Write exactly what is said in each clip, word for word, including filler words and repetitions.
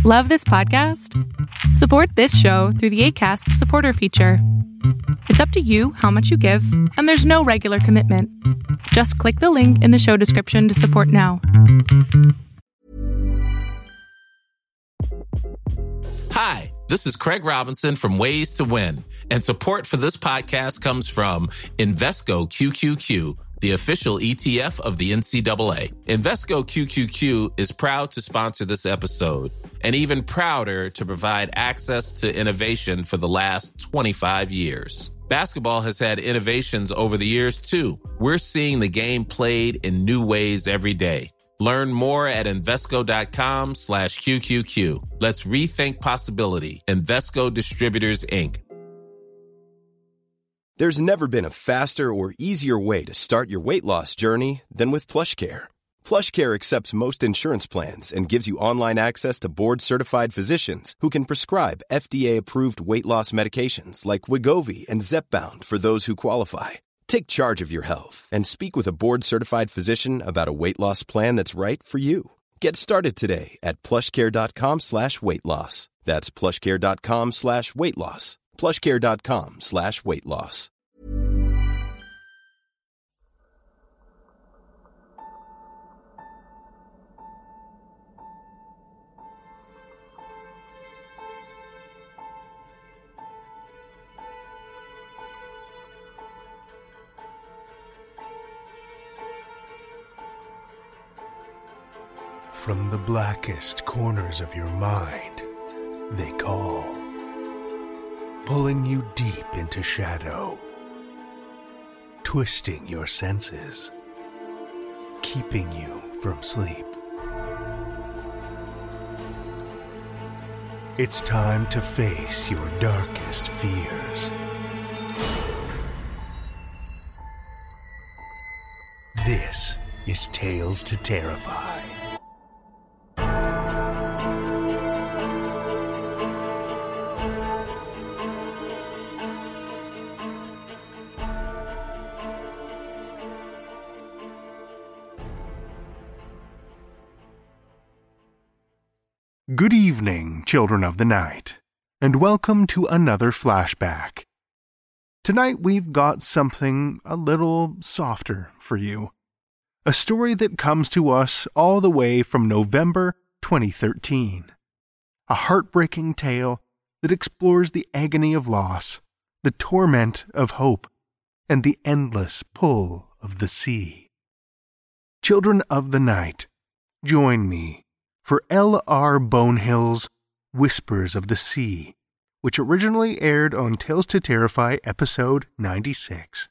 Love this podcast? Support this show through the Acast supporter feature. It's up to you how much you give, and there's no regular commitment. Just click the link in the show description to support now. Hi, this is Craig Robinson from Ways to Win, and support for this podcast comes from Invesco Q Q Q, the official E T F of the N C double A. Invesco Q Q Q is proud to sponsor this episode, and even prouder to provide access to innovation for the last twenty-five years. Basketball has had innovations over the years, too. We're seeing the game played in new ways every day. Learn more at Invesco.com slash QQQ. Let's rethink possibility. Invesco Distributors, Incorporated. There's never been a faster or easier way to start your weight loss journey than with PlushCare. PlushCare accepts most insurance plans and gives you online access to board-certified physicians who can prescribe F D A-approved weight loss medications like Wegovy and Zepbound for those who qualify. Take charge of your health and speak with a board-certified physician about a weight loss plan that's right for you. Get started today at plushcare.com slash weight loss. That's plushcare.com slash weight loss. plushcare.com slash weight loss. From the blackest corners of your mind, they call, pulling you deep into shadow, twisting your senses, keeping you from sleep. It's time to face your darkest fears. This is Tales to Terrify. Good evening, children of the night, and welcome to another flashback. Tonight we've got something a little softer for you. A story that comes to us all the way from November twenty thirteen. A heartbreaking tale that explores the agony of loss, the torment of hope, and the endless pull of the sea. Children of the night, join me for L R Bonehill's Whispers of the Sea, which originally aired on Tales to Terrify episode ninety-six.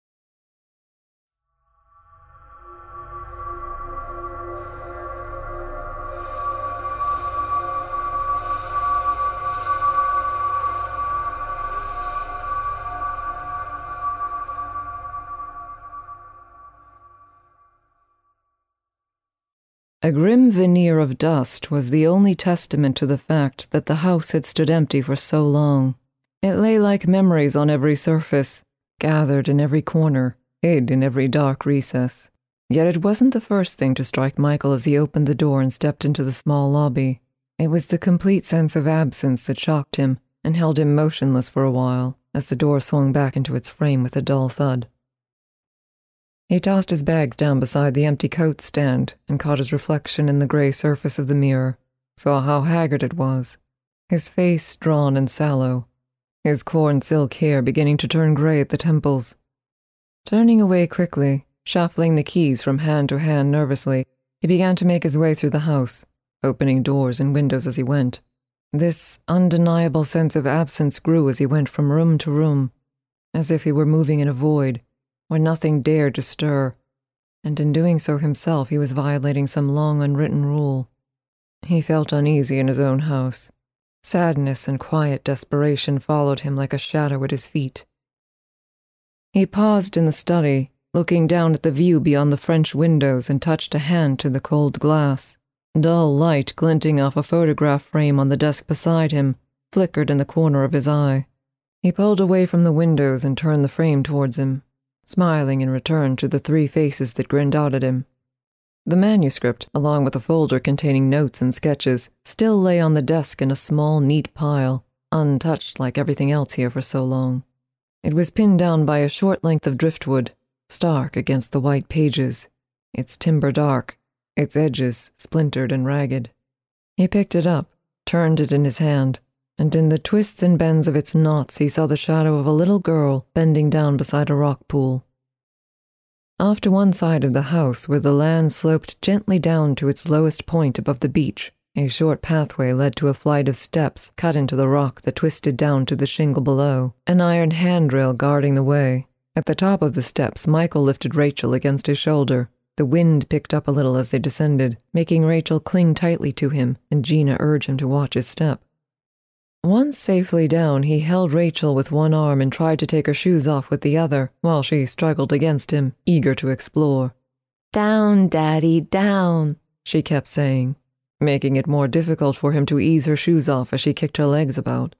A grim veneer of dust was the only testament to the fact that the house had stood empty for so long. It lay like memories on every surface, gathered in every corner, hid in every dark recess. Yet it wasn't the first thing to strike Michael as he opened the door and stepped into the small lobby. It was the complete sense of absence that shocked him and held him motionless for a while as the door swung back into its frame with a dull thud. He tossed his bags down beside the empty coat stand and caught his reflection in the grey surface of the mirror, saw how haggard it was, his face drawn and sallow, his corn silk hair beginning to turn grey at the temples. Turning away quickly, shuffling the keys from hand to hand nervously, he began to make his way through the house, opening doors and windows as he went. This undeniable sense of absence grew as he went from room to room, as if he were moving in a void, where nothing dared to stir, and in doing so himself he was violating some long unwritten rule. He felt uneasy in his own house. Sadness and quiet desperation followed him like a shadow at his feet. He paused in the study, looking down at the view beyond the French windows, and touched a hand to the cold glass. Dull light glinting off a photograph frame on the desk beside him flickered in the corner of his eye. He pulled away from the windows and turned the frame towards him, smiling in return to the three faces that grinned out at him. The manuscript, along with a folder containing notes and sketches, still lay on the desk in a small, neat pile, untouched like everything else here for so long. It was pinned down by a short length of driftwood, stark against the white pages, its timber dark, its edges splintered and ragged. He picked it up, turned it in his hand, and in the twists and bends of its knots he saw the shadow of a little girl bending down beside a rock pool. Off to one side of the house, where the land sloped gently down to its lowest point above the beach, a short pathway led to a flight of steps cut into the rock that twisted down to the shingle below, an iron handrail guarding the way. At the top of the steps, Michael lifted Rachel against his shoulder. The wind picked up a little as they descended, making Rachel cling tightly to him, and Gina urge him to watch his step. Once safely down, he held Rachel with one arm and tried to take her shoes off with the other, while she struggled against him, eager to explore. "Down, Daddy, down," she kept saying, making it more difficult for him to ease her shoes off as she kicked her legs about.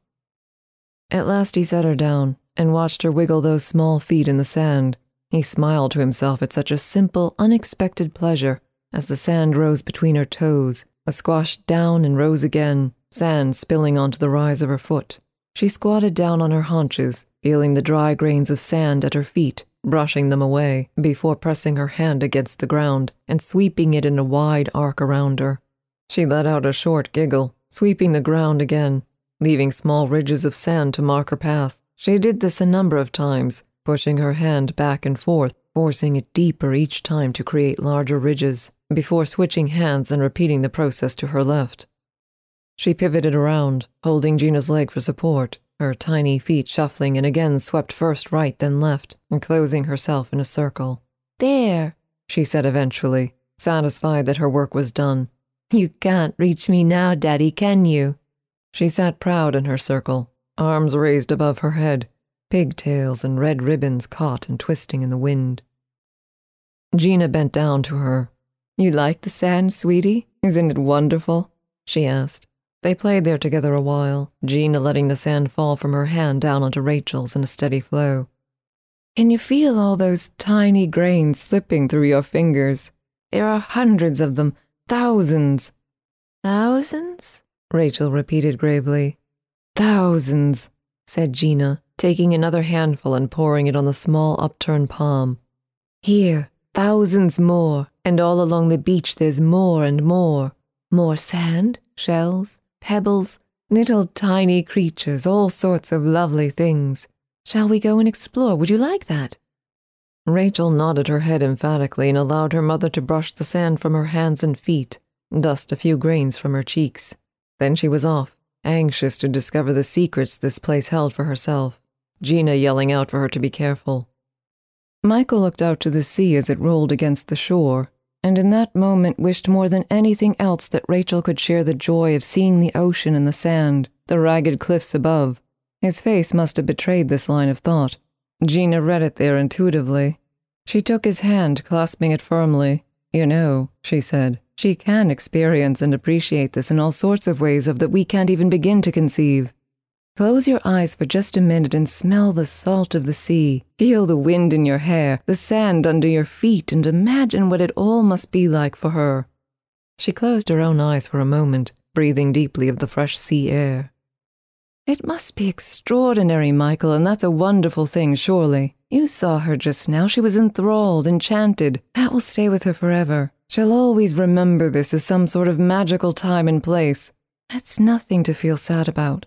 At last he set her down, and watched her wiggle those small feet in the sand. He smiled to himself at such a simple, unexpected pleasure as the sand rose between her toes, squashed down and rose again, sand spilling onto the rise of her foot. She squatted down on her haunches, feeling the dry grains of sand at her feet, brushing them away, before pressing her hand against the ground and sweeping it in a wide arc around her. She let out a short giggle, sweeping the ground again, leaving small ridges of sand to mark her path. She did this a number of times, pushing her hand back and forth, forcing it deeper each time to create larger ridges, before switching hands and repeating the process to her left. She pivoted around, holding Gina's leg for support, her tiny feet shuffling, and again swept first right then left, enclosing herself in a circle. "There," she said eventually, satisfied that her work was done. "You can't reach me now, Daddy, can you?" She sat proud in her circle, arms raised above her head, pigtails and red ribbons caught and twisting in the wind. Gina bent down to her. "You like the sand, sweetie? Isn't it wonderful?" she asked. They played there together a while, Gina letting the sand fall from her hand down onto Rachel's in a steady flow. "Can you feel all those tiny grains slipping through your fingers? There are hundreds of them, thousands." "Thousands?" Rachel repeated gravely. "Thousands," said Gina, taking another handful and pouring it on the small upturned palm. "Here, thousands more, and all along the beach there's more and more. More sand, shells, pebbles, little tiny creatures, all sorts of lovely things. Shall we go and explore? Would you like that?" Rachel nodded her head emphatically and allowed her mother to brush the sand from her hands and feet, dust a few grains from her cheeks. Then she was off, anxious to discover the secrets this place held for herself, Gina yelling out for her to be careful. Michael looked out to the sea as it rolled against the shore, and in that moment wished more than anything else that Rachel could share the joy of seeing the ocean and the sand, the ragged cliffs above. His face must have betrayed this line of thought. Gina read it there intuitively. She took his hand, clasping it firmly. "You know," she said, "she can experience and appreciate this in all sorts of ways of that we can't even begin to conceive. Close your eyes for just a minute and smell the salt of the sea. Feel the wind in your hair, the sand under your feet, and imagine what it all must be like for her." She closed her own eyes for a moment, breathing deeply of the fresh sea air. "It must be extraordinary, Michael, and that's a wonderful thing, surely. You saw her just now. She was enthralled, enchanted. That will stay with her forever. She'll always remember this as some sort of magical time and place. That's nothing to feel sad about."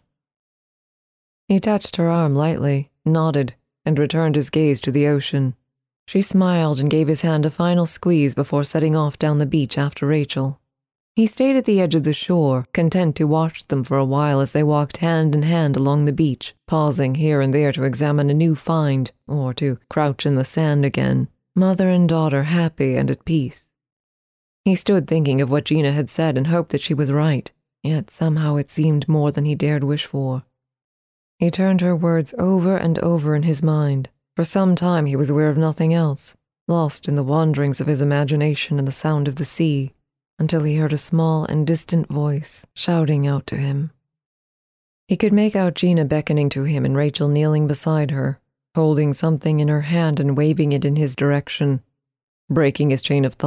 He touched her arm lightly, nodded, and returned his gaze to the ocean. She smiled and gave his hand a final squeeze before setting off down the beach after Rachel. He stayed at the edge of the shore, content to watch them for a while as they walked hand in hand along the beach, pausing here and there to examine a new find, or to crouch in the sand again, mother and daughter happy and at peace. He stood thinking of what Gina had said and hoped that she was right, yet somehow it seemed more than he dared wish for. He turned her words over and over in his mind. For some time he was aware of nothing else, lost in the wanderings of his imagination and the sound of the sea, until he heard a small and distant voice shouting out to him. He could make out Gina beckoning to him and Rachel kneeling beside her, holding something in her hand and waving it in his direction. Breaking his chain of thought,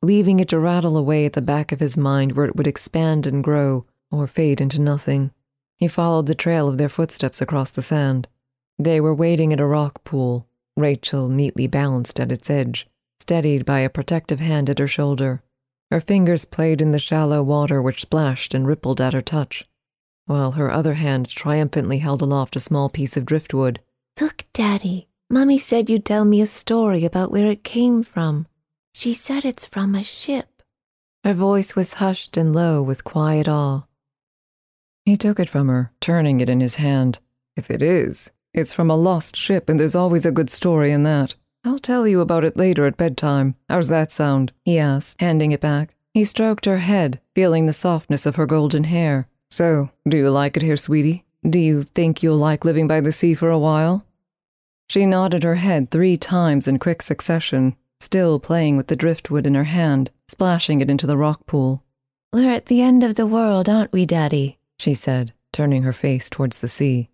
leaving it to rattle away at the back of his mind where it would expand and grow, or fade into nothing. He followed the trail of their footsteps across the sand. They were wading at a rock pool, Rachel neatly balanced at its edge, steadied by a protective hand at her shoulder. Her fingers played in the shallow water which splashed and rippled at her touch, while her other hand triumphantly held aloft a small piece of driftwood. "Look, Daddy, Mummy said you'd tell me a story about where it came from. She said it's from a ship." Her voice was hushed and low with quiet awe. He took it from her, turning it in his hand. "If it is, it's from a lost ship, and there's always a good story in that. I'll tell you about it later at bedtime. How's that sound?" he asked, handing it back. He stroked her head, feeling the softness of her golden hair. "So, do you like it here, sweetie? Do you think you'll like living by the sea for a while?" She nodded her head three times in quick succession, still playing with the driftwood in her hand, splashing it into the rock pool. "We're at the end of the world, aren't we, Daddy?" she said, turning her face towards the sea.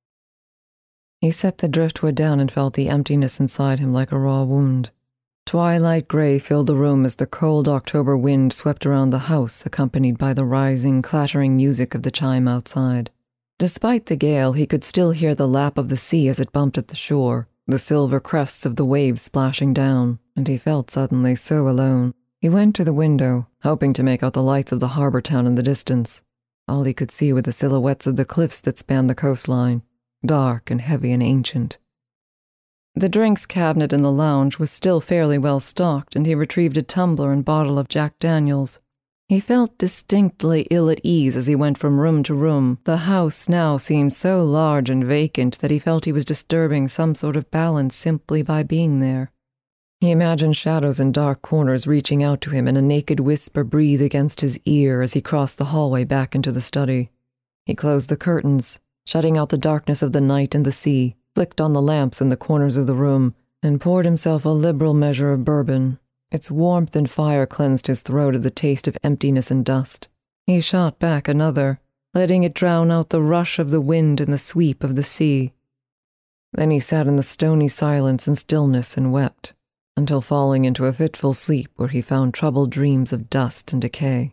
He set the driftwood down and felt the emptiness inside him like a raw wound. Twilight gray filled the room as the cold October wind swept around the house, accompanied by the rising, clattering music of the chime outside. Despite the gale, he could still hear the lap of the sea as it bumped at the shore, the silver crests of the waves splashing down, and he felt suddenly so alone. He went to the window, hoping to make out the lights of the harbor town in the distance. All he could see were the silhouettes of the cliffs that spanned the coastline, dark and heavy and ancient. The drinks cabinet in the lounge was still fairly well stocked, and he retrieved a tumbler and bottle of Jack Daniels. He felt distinctly ill at ease as he went from room to room. The house now seemed so large and vacant that he felt he was disturbing some sort of balance simply by being there. He imagined shadows in dark corners reaching out to him and a naked whisper breathe against his ear as he crossed the hallway back into the study. He closed the curtains, shutting out the darkness of the night and the sea, flicked on the lamps in the corners of the room, and poured himself a liberal measure of bourbon. Its warmth and fire cleansed his throat of the taste of emptiness and dust. He shot back another, letting it drown out the rush of the wind and the sweep of the sea. Then he sat in the stony silence and stillness and wept, until falling into a fitful sleep where he found troubled dreams of dust and decay.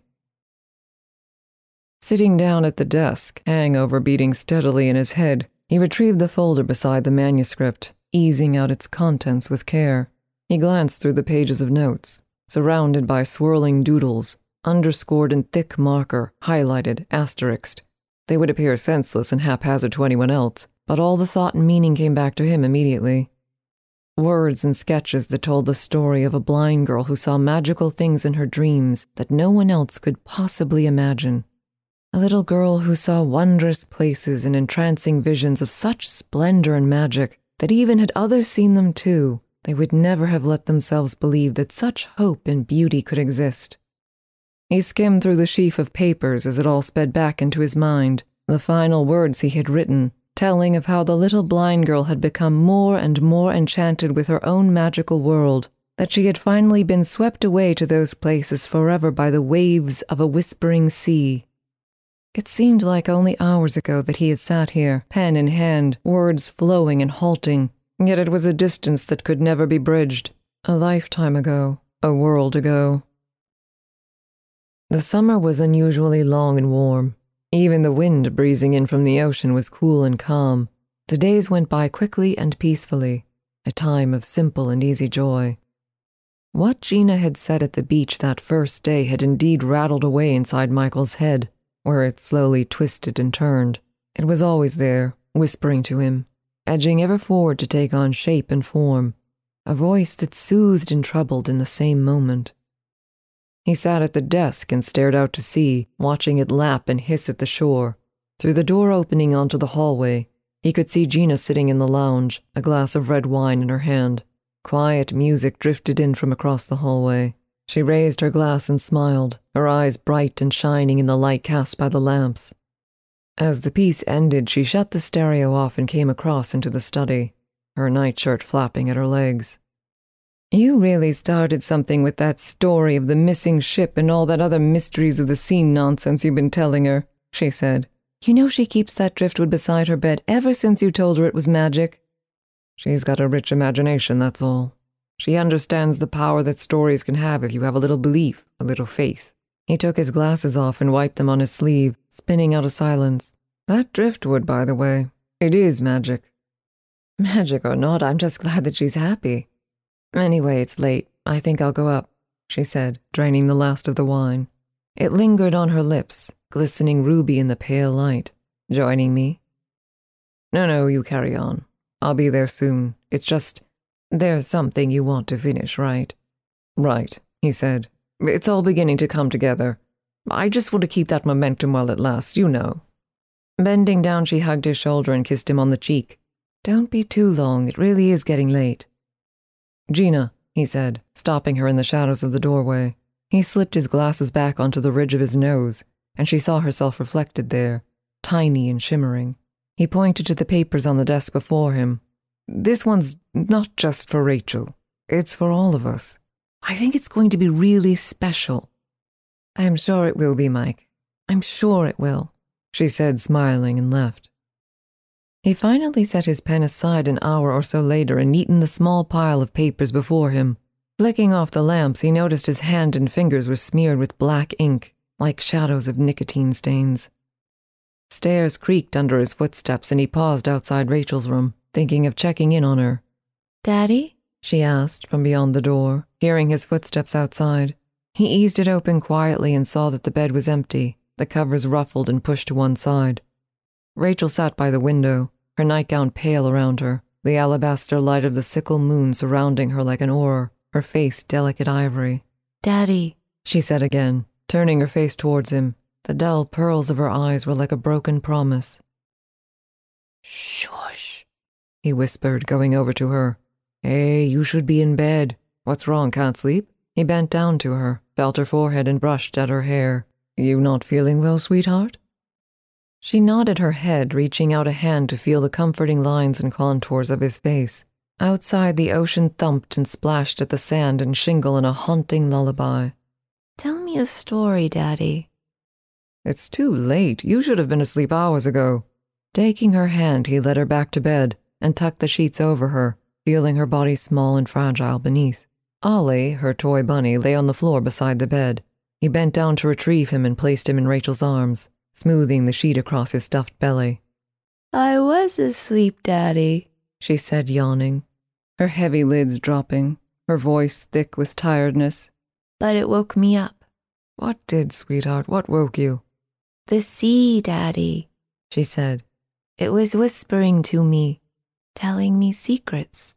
Sitting down at the desk, hangover beating steadily in his head, he retrieved the folder beside the manuscript, easing out its contents with care. He glanced through the pages of notes, surrounded by swirling doodles, underscored in thick marker, highlighted, asterisked. They would appear senseless and haphazard to anyone else, but all the thought and meaning came back to him immediately. Words and sketches that told the story of a blind girl who saw magical things in her dreams that no one else could possibly imagine. A little girl who saw wondrous places and entrancing visions of such splendor and magic that even had others seen them too, they would never have let themselves believe that such hope and beauty could exist. He skimmed through the sheaf of papers as it all sped back into his mind, the final words he had written, telling of how the little blind girl had become more and more enchanted with her own magical world, that she had finally been swept away to those places forever by the waves of a whispering sea. It seemed like only hours ago that he had sat here, pen in hand, words flowing and halting, yet it was a distance that could never be bridged. A lifetime ago, a world ago. The summer was unusually long and warm. Even the wind breezing in from the ocean was cool and calm. The days went by quickly and peacefully, a time of simple and easy joy. What Gina had said at the beach that first day had indeed rattled away inside Michael's head, where it slowly twisted and turned. It was always there, whispering to him, edging ever forward to take on shape and form, a voice that soothed and troubled in the same moment. He sat at the desk and stared out to sea, watching it lap and hiss at the shore. Through the door opening onto the hallway, he could see Gina sitting in the lounge, a glass of red wine in her hand. Quiet music drifted in from across the hallway. She raised her glass and smiled, her eyes bright and shining in the light cast by the lamps. As the piece ended, she shut the stereo off and came across into the study, her nightshirt flapping at her legs. "You really started something with that story of the missing ship and all that other mysteries of the sea nonsense you've been telling her," she said. "You know she keeps that driftwood beside her bed ever since you told her it was magic." "She's got a rich imagination, that's all," She understands the power that stories can have if you have a little belief, a little faith. He took his glasses off and wiped them on his sleeve, spinning out a silence. That driftwood, by the way, it is magic. Magic or not, I'm just glad that she's happy. Anyway, it's late. I think I'll go up, she said, draining the last of the wine. It lingered on her lips, glistening ruby in the pale light. Joining me? No, no, you carry on. I'll be there soon. It's just, there's something you want to finish, right? Right, he said. It's all beginning to come together. I just want to keep that momentum while it lasts, you know. Bending down, she hugged his shoulder and kissed him on the cheek. Don't be too long, it really is getting late. Gina, he said, stopping her in the shadows of the doorway. He slipped his glasses back onto the ridge of his nose, and she saw herself reflected there, tiny and shimmering. He pointed to the papers on the desk before him. This one's not just for Rachel. It's for all of us. I think it's going to be really special. I'm sure it will be, Mike. I'm sure it will, she said, smiling, and left. He finally set his pen aside an hour or so later and neatened the small pile of papers before him. Flicking off the lamps, he noticed his hand and fingers were smeared with black ink, like shadows of nicotine stains. Stairs creaked under his footsteps, and he paused outside Rachel's room, thinking of checking in on her. Daddy? She asked from beyond the door, hearing his footsteps outside. He eased it open quietly and saw that the bed was empty, the covers ruffled and pushed to one side. Rachel sat by the window, her nightgown pale around her, the alabaster light of the sickle moon surrounding her like an aurora, her face delicate ivory. Daddy, she said again, turning her face towards him. The dull pearls of her eyes were like a broken promise. Shush, he whispered, going over to her. Hey, you should be in bed. What's wrong, can't sleep? He bent down to her, felt her forehead and brushed at her hair. You not feeling well, sweetheart? She nodded her head, reaching out a hand to feel the comforting lines and contours of his face. Outside, the ocean thumped and splashed at the sand and shingle in a haunting lullaby. Tell me a story, Daddy. It's too late. You should have been asleep hours ago. Taking her hand, he led her back to bed and tucked the sheets over her, feeling her body small and fragile beneath. Ollie, her toy bunny, lay on the floor beside the bed. He bent down to retrieve him and placed him in Rachel's arms, smoothing the sheet across his stuffed belly. I was asleep, Daddy, she said, yawning, her heavy lids dropping, her voice thick with tiredness. But it woke me up. What did, sweetheart? What woke you? The sea, Daddy, she said. It was whispering to me, telling me secrets.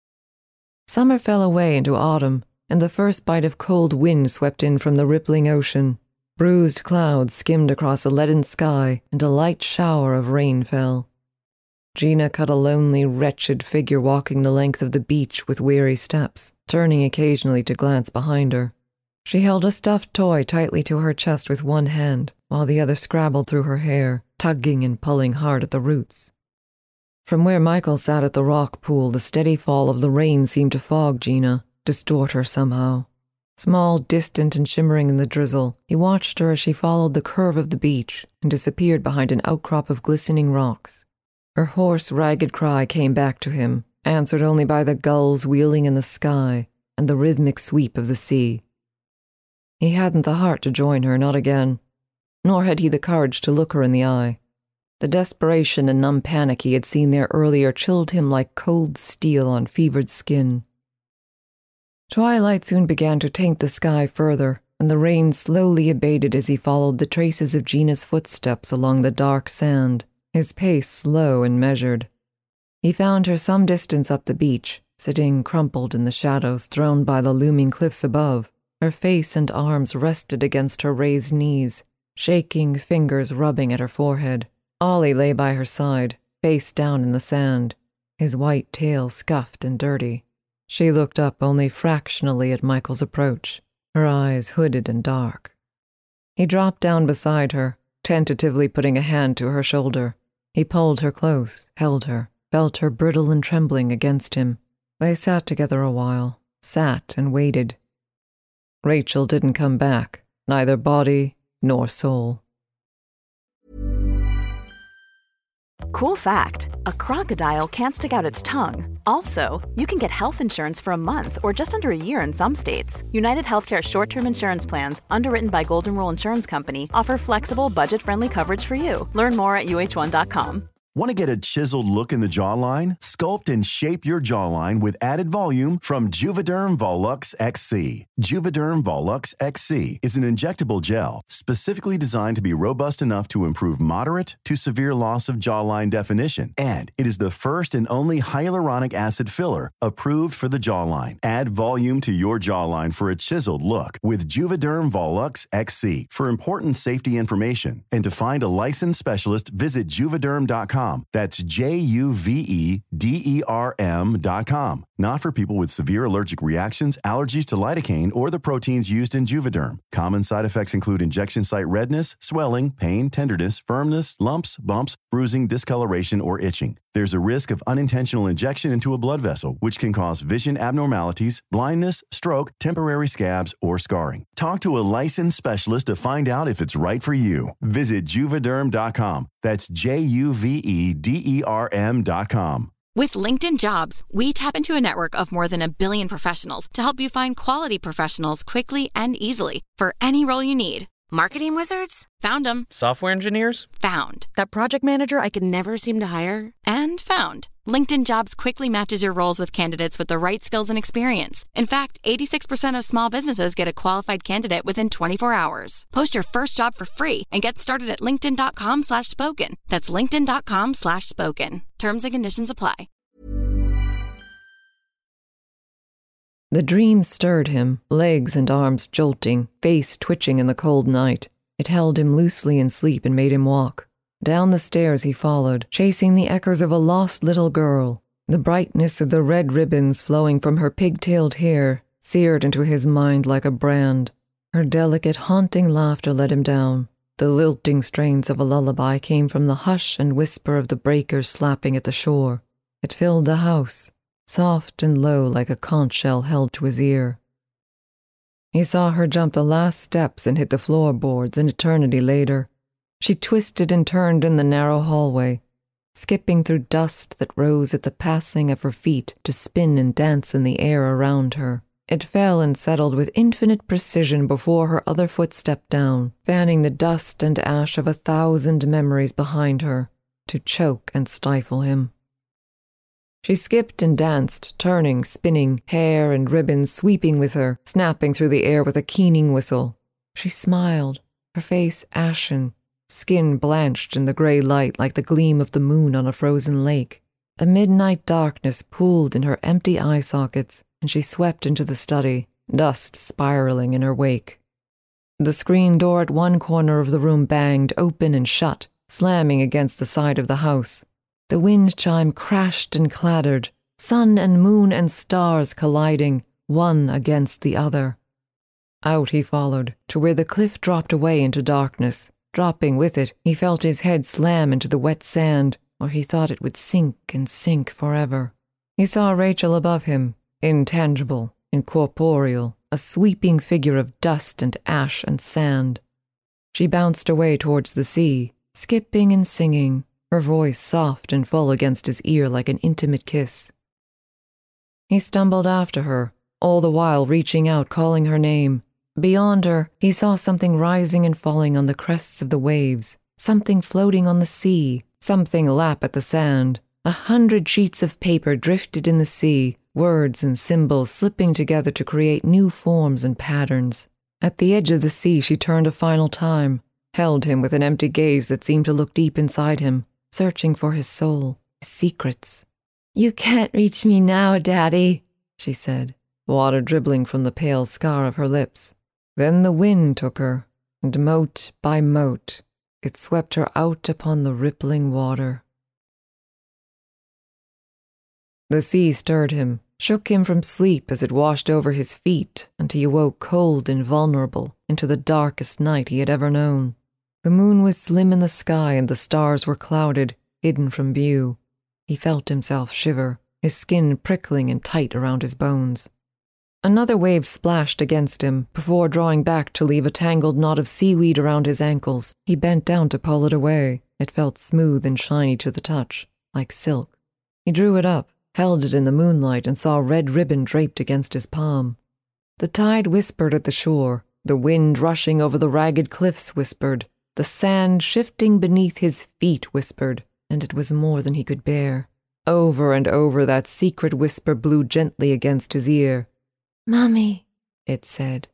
Summer fell away into autumn, and the first bite of cold wind swept in from the rippling ocean. Bruised clouds skimmed across a leaden sky, and a light shower of rain fell. Gina cut a lonely, wretched figure walking the length of the beach with weary steps, turning occasionally to glance behind her. She held a stuffed toy tightly to her chest with one hand, while the other scrabbled through her hair, tugging and pulling hard at the roots. From where Michael sat at the rock pool, the steady fall of the rain seemed to fog Gina, distort her somehow. Small, distant, and shimmering in the drizzle, he watched her as she followed the curve of the beach and disappeared behind an outcrop of glistening rocks. Her hoarse, ragged cry came back to him, answered only by the gulls wheeling in the sky and the rhythmic sweep of the sea. He hadn't the heart to join her, not again, nor had he the courage to look her in the eye. The desperation and numb panic he had seen there earlier chilled him like cold steel on fevered skin. Twilight soon began to taint the sky further, and the rain slowly abated as he followed the traces of Gina's footsteps along the dark sand, his pace slow and measured. He found her some distance up the beach, sitting crumpled in the shadows thrown by the looming cliffs above. Her face and arms rested against her raised knees, shaking fingers rubbing at her forehead. Ollie lay by her side, face down in the sand, his white tail scuffed and dirty. She looked up only fractionally at Michael's approach, her eyes hooded and dark. He dropped down beside her, tentatively putting a hand to her shoulder. He pulled her close, held her, felt her brittle and trembling against him. They sat together a while, sat and waited. Rachel didn't come back, neither body nor soul. Cool fact, a crocodile can't stick out its tongue. Also, you can get health insurance for a month or just under a year in some states. United Healthcare short-term insurance plans, underwritten by Golden Rule Insurance Company, offer flexible, budget-friendly coverage for you. Learn more at U H one dot com. Want to get a chiseled look in the jawline? Sculpt and shape your jawline with added volume from Juvederm Volux X C. Juvederm Volux X C is an injectable gel specifically designed to be robust enough to improve moderate to severe loss of jawline definition. And it is the first and only hyaluronic acid filler approved for the jawline. Add volume to your jawline for a chiseled look with Juvederm Volux X C. For important safety information and to find a licensed specialist, visit juvederm dot com. That's J U V E D E R M dot com. Not for people with severe allergic reactions, allergies to lidocaine, or the proteins used in Juvederm. Common side effects include injection site redness, swelling, pain, tenderness, firmness, lumps, bumps, bruising, discoloration, or itching. There's a risk of unintentional injection into a blood vessel, which can cause vision abnormalities, blindness, stroke, temporary scabs, or scarring. Talk to a licensed specialist to find out if it's right for you. Visit juvederm dot com. That's J U V E D E R M dot com. With LinkedIn Jobs, we tap into a network of more than a billion professionals to help you find quality professionals quickly and easily for any role you need. Marketing wizards? Found them. Software engineers? Found. That project manager I could never seem to hire? And found. LinkedIn Jobs quickly matches your roles with candidates with the right skills and experience. In fact, eighty-six percent of small businesses get a qualified candidate within twenty-four hours. Post your first job for free and get started at linkedin dot com slash spoken. That's linkedin dot com slash spoken. Terms and conditions apply. The dream stirred him, legs and arms jolting, face twitching in the cold night. It held him loosely in sleep and made him walk. Down the stairs he followed, chasing the echoes of a lost little girl. The brightness of the red ribbons flowing from her pigtailed hair seared into his mind like a brand. Her delicate, haunting laughter let him down. The lilting strains of a lullaby came from the hush and whisper of the breakers slapping at the shore. It filled the house, soft and low like a conch shell held to his ear. He saw her jump the last steps and hit the floorboards an eternity later. She twisted and turned in the narrow hallway, skipping through dust that rose at the passing of her feet to spin and dance in the air around her. It fell and settled with infinite precision before her other foot stepped down, fanning the dust and ash of a thousand memories behind her, to choke and stifle him. She skipped and danced, turning, spinning, hair and ribbons sweeping with her, snapping through the air with a keening whistle. She smiled, her face ashen, skin blanched in the grey light like the gleam of the moon on a frozen lake. A midnight darkness pooled in her empty eye sockets, and she swept into the study, dust spiraling in her wake. The screen door at one corner of the room banged open and shut, slamming against the side of the house. The wind chime crashed and clattered, sun and moon and stars colliding, one against the other. Out he followed, to where the cliff dropped away into darkness. Dropping with it, he felt his head slam into the wet sand, where he thought it would sink and sink forever. He saw Rachel above him, intangible, incorporeal, a sweeping figure of dust and ash and sand. She bounced away towards the sea, skipping and singing, her voice soft and full against his ear like an intimate kiss. He stumbled after her, all the while reaching out, calling her name. Beyond her, he saw something rising and falling on the crests of the waves, something floating on the sea, something lap at the sand. A hundred sheets of paper drifted in the sea, words and symbols slipping together to create new forms and patterns. At the edge of the sea she turned a final time, held him with an empty gaze that seemed to look deep inside him, searching for his soul, his secrets. "You can't reach me now, Daddy," she said, water dribbling from the pale scar of her lips. Then the wind took her, and mote by mote, it swept her out upon the rippling water. The sea stirred him, shook him from sleep as it washed over his feet until he awoke cold and vulnerable into the darkest night he had ever known. The moon was slim in the sky and the stars were clouded, hidden from view. He felt himself shiver, his skin prickling and tight around his bones. Another wave splashed against him, before drawing back to leave a tangled knot of seaweed around his ankles. He bent down to pull it away. It felt smooth and shiny to the touch, like silk. He drew it up, held it in the moonlight, and saw a red ribbon draped against his palm. The tide whispered at the shore, the wind rushing over the ragged cliffs whispered, the sand shifting beneath his feet whispered, and it was more than he could bear. Over and over that secret whisper blew gently against his ear. "Mummy," it said.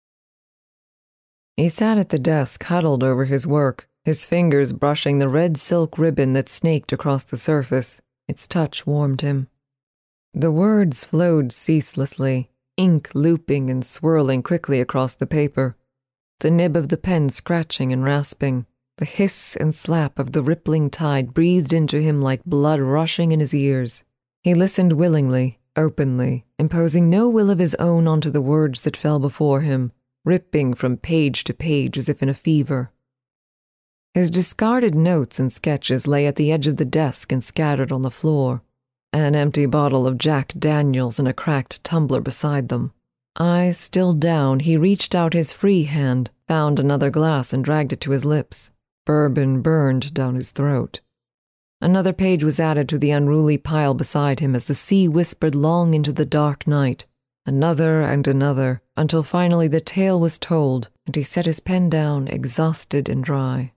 He sat at the desk, huddled over his work, his fingers brushing the red silk ribbon that snaked across the surface. Its touch warmed him. The words flowed ceaselessly, ink looping and swirling quickly across the paper, the nib of the pen scratching and rasping. The hiss and slap of the rippling tide breathed into him like blood rushing in his ears. He listened willingly, openly, imposing no will of his own onto the words that fell before him, ripping from page to page as if in a fever. His discarded notes and sketches lay at the edge of the desk and scattered on the floor, an empty bottle of Jack Daniels and a cracked tumbler beside them. Eyes still down, he reached out his free hand, found another glass and dragged it to his lips. Bourbon burned down his throat. Another page was added to the unruly pile beside him as the sea whispered long into the dark night. Another and another, until finally the tale was told, and he set his pen down, exhausted and dry.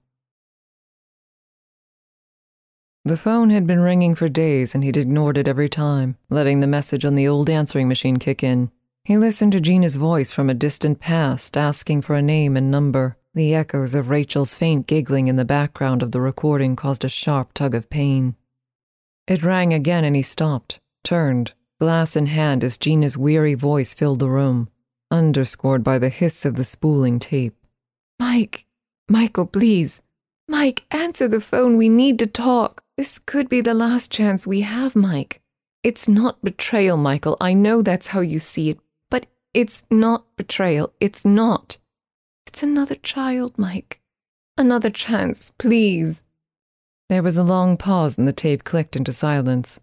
The phone had been ringing for days, and he'd ignored it every time, letting the message on the old answering machine kick in. He listened to Gina's voice from a distant past, asking for a name and number. The echoes of Rachel's faint giggling in the background of the recording caused a sharp tug of pain. It rang again and he stopped, turned, glass in hand as Gina's weary voice filled the room, underscored by the hiss of the spooling tape. "Mike, Michael, please. Mike, answer the phone. We need to talk. This could be the last chance we have, Mike. It's not betrayal, Michael. I know that's how you see it, but it's not betrayal. It's not. It's another child, Mike. Another chance, please." There was a long pause and the tape clicked into silence.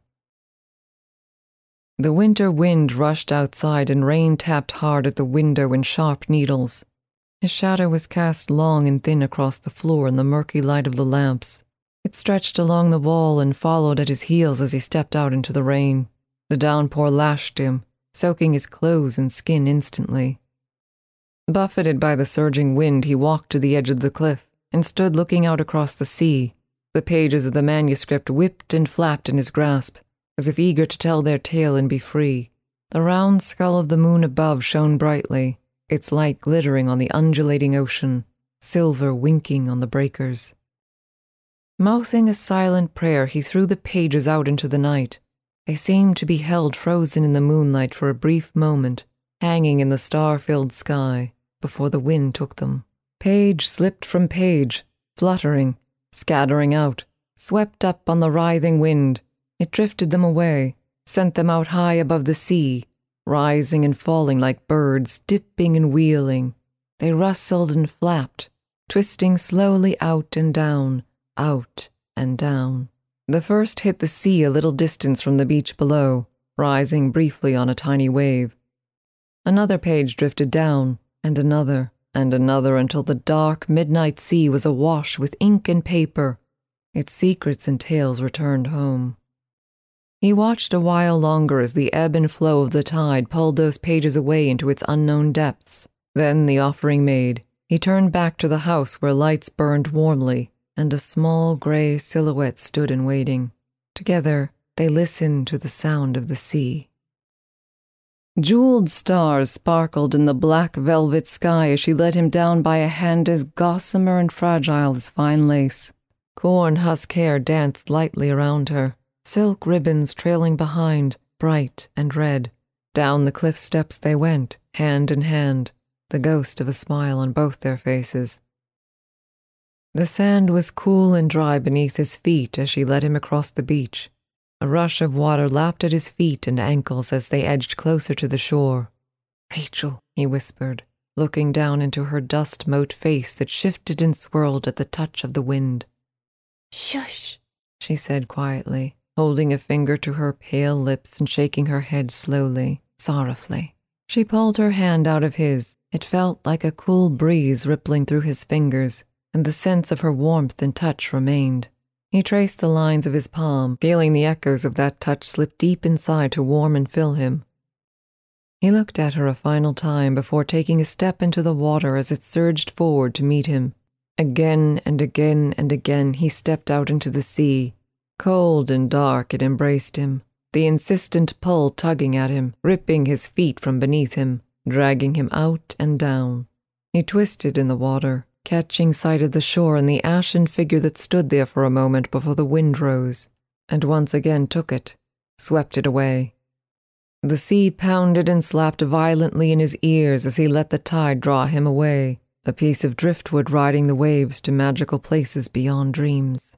The winter wind rushed outside and rain tapped hard at the window in sharp needles. His shadow was cast long and thin across the floor in the murky light of the lamps. It stretched along the wall and followed at his heels as he stepped out into the rain. The downpour lashed him, soaking his clothes and skin instantly. Buffeted by the surging wind, he walked to the edge of the cliff and stood looking out across the sea. The pages of the manuscript whipped and flapped in his grasp, as if eager to tell their tale and be free. The round skull of the moon above shone brightly, its light glittering on the undulating ocean, silver winking on the breakers. Mouthing a silent prayer, he threw the pages out into the night. They seemed to be held frozen in the moonlight for a brief moment, hanging in the star-filled sky, before the wind took them. Page slipped from page, fluttering, scattering out, swept up on the writhing wind. It drifted them away, sent them out high above the sea, rising and falling like birds, dipping and wheeling. They rustled and flapped, twisting slowly out and down, out and down. The first hit the sea a little distance from the beach below, rising briefly on a tiny wave. Another page drifted down, and another, and another, until the dark midnight sea was awash with ink and paper. Its secrets and tales returned home. He watched a while longer as the ebb and flow of the tide pulled those pages away into its unknown depths. Then, the offering made, he turned back to the house where lights burned warmly, and a small grey silhouette stood in waiting. Together, they listened to the sound of the sea. Jeweled stars sparkled in the black velvet sky as she led him down by a hand as gossamer and fragile as fine lace. Corn husk hair danced lightly around her, silk ribbons trailing behind, bright and red. Down the cliff steps they went, hand in hand, the ghost of a smile on both their faces. The sand was cool and dry beneath his feet as she led him across the beach. A rush of water lapped at his feet and ankles as they edged closer to the shore. "Rachel," he whispered, looking down into her dust-mote face that shifted and swirled at the touch of the wind. "Shush," she said quietly, holding a finger to her pale lips and shaking her head slowly, sorrowfully. She pulled her hand out of his. It felt like a cool breeze rippling through his fingers, and the sense of her warmth and touch remained. He traced the lines of his palm, feeling the echoes of that touch slip deep inside to warm and fill him. He looked at her a final time before taking a step into the water as it surged forward to meet him. Again and again and again he stepped out into the sea. Cold and dark it embraced him, the insistent pull tugging at him, ripping his feet from beneath him, dragging him out and down. He twisted in the water, catching sight of the shore and the ashen figure that stood there for a moment before the wind rose, and once again took it, swept it away. The sea pounded and slapped violently in his ears as he let the tide draw him away, a piece of driftwood riding the waves to magical places beyond dreams.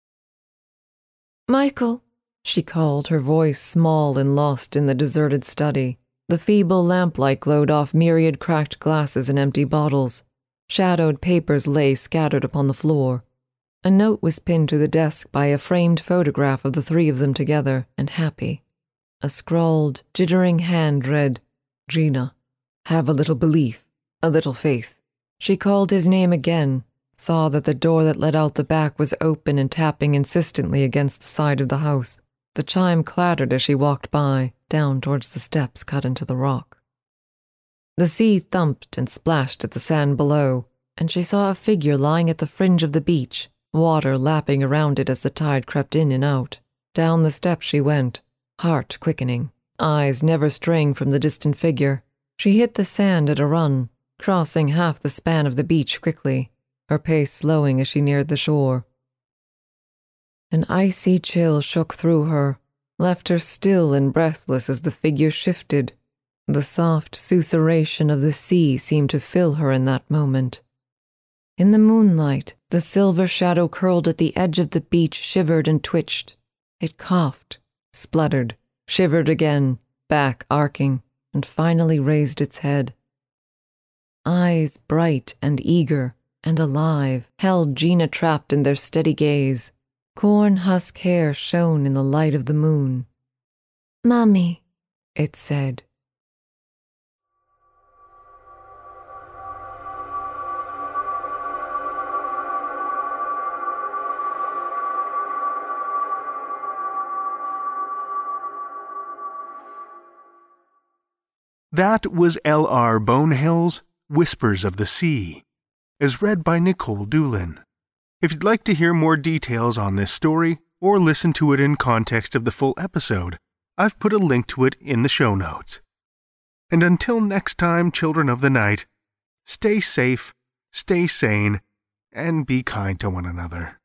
"Michael," she called, her voice small and lost in the deserted study. The feeble lamplight glowed off myriad cracked glasses and empty bottles. Shadowed papers lay scattered upon the floor. A note was pinned to the desk by a framed photograph of the three of them together and happy. A scrawled, jittering hand read, "Gina, have a little belief, a little faith." She called his name again, saw that the door that led out the back was open and tapping insistently against the side of the house. The chime clattered as she walked by, down towards the steps cut into the rock. The sea thumped and splashed at the sand below, and she saw a figure lying at the fringe of the beach, water lapping around it as the tide crept in and out. Down the steps she went, heart quickening, eyes never straying from the distant figure. She hit the sand at a run, crossing half the span of the beach quickly, her pace slowing as she neared the shore. An icy chill shook through her, left her still and breathless as the figure shifted. The soft susurration of the sea seemed to fill her in that moment. In the moonlight, the silver shadow curled at the edge of the beach shivered and twitched. It coughed, spluttered, shivered again, back arcing, and finally raised its head. Eyes bright and eager and alive held Gina trapped in their steady gaze. Corn husk hair shone in the light of the moon. "Mommy," it said. That was L R Bonehill's Whispers of the Sea, as read by Nicole Doolin. If you'd like to hear more details on this story, or listen to it in context of the full episode, I've put a link to it in the show notes. And until next time, children of the night, stay safe, stay sane, and be kind to one another.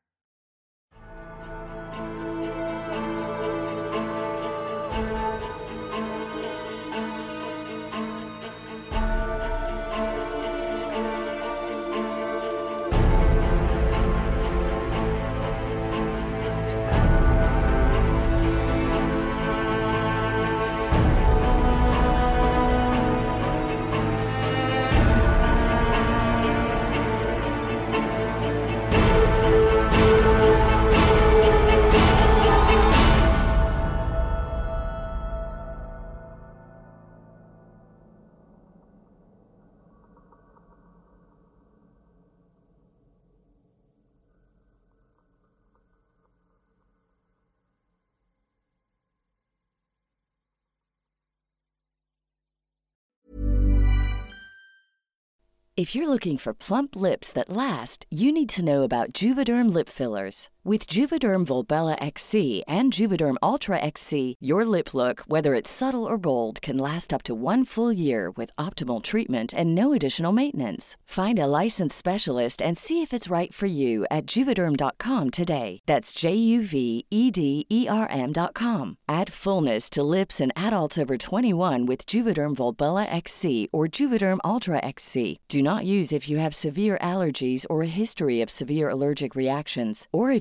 If you're looking for plump lips that last, you need to know about Juvederm lip fillers. With Juvederm Volbella X C and Juvederm Ultra X C, your lip look, whether it's subtle or bold, can last up to one full year with optimal treatment and no additional maintenance. Find a licensed specialist and see if it's right for you at Juvederm dot com today. That's J U V E D E R M dot com. Add fullness to lips in adults over twenty-one with Juvederm Volbella X C or Juvederm Ultra X C. Do not use if you have severe allergies or a history of severe allergic reactions, or if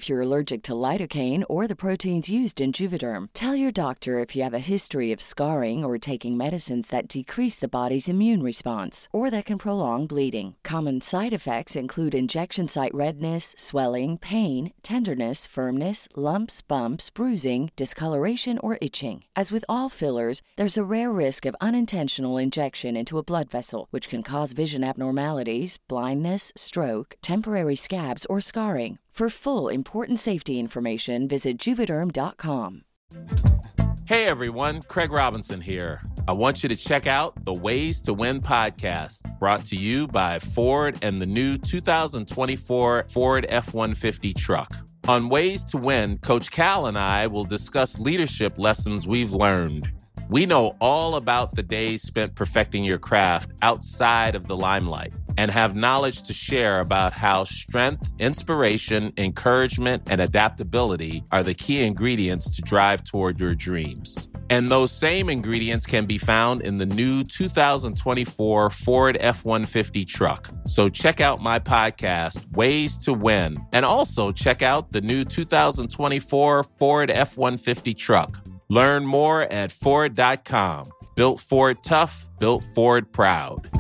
you're allergic to lidocaine or the proteins used in Juvederm. Tell your doctor if you have a history of scarring or taking medicines that decrease the body's immune response or that can prolong bleeding. Common side effects include injection site redness, swelling, pain, tenderness, firmness, lumps, bumps, bruising, discoloration, or itching. As with all fillers, there's a rare risk of unintentional injection into a blood vessel, which can cause vision abnormalities, blindness, stroke, temporary scabs, or scarring. For full, important safety information, visit Juvederm dot com. Hey everyone, Craig Robinson here. I want you to check out the Ways to Win podcast, brought to you by Ford and the new two thousand twenty-four Ford F one fifty truck. On Ways to Win, Coach Cal and I will discuss leadership lessons we've learned. We know all about the days spent perfecting your craft outside of the limelight and have knowledge to share about how strength, inspiration, encouragement, and adaptability are the key ingredients to drive toward your dreams. And those same ingredients can be found in the new two thousand twenty-four Ford F one fifty truck. So check out my podcast, Ways to Win, and also check out the new two thousand twenty-four Ford F one fifty truck. Learn more at Ford dot com. Built Ford tough, built Ford proud.